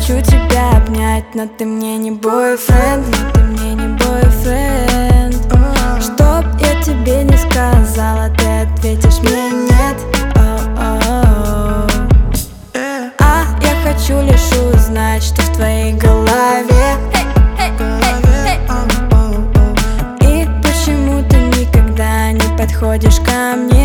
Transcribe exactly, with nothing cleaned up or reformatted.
хочу тебя обнять, но ты мне не бойфренд, но ты мне не бойфренд. Чтоб я тебе не сказала, ты ответишь мне нет. А я хочу лишь узнать, что в твоей голове. И почему ты никогда не подходишь ко мне?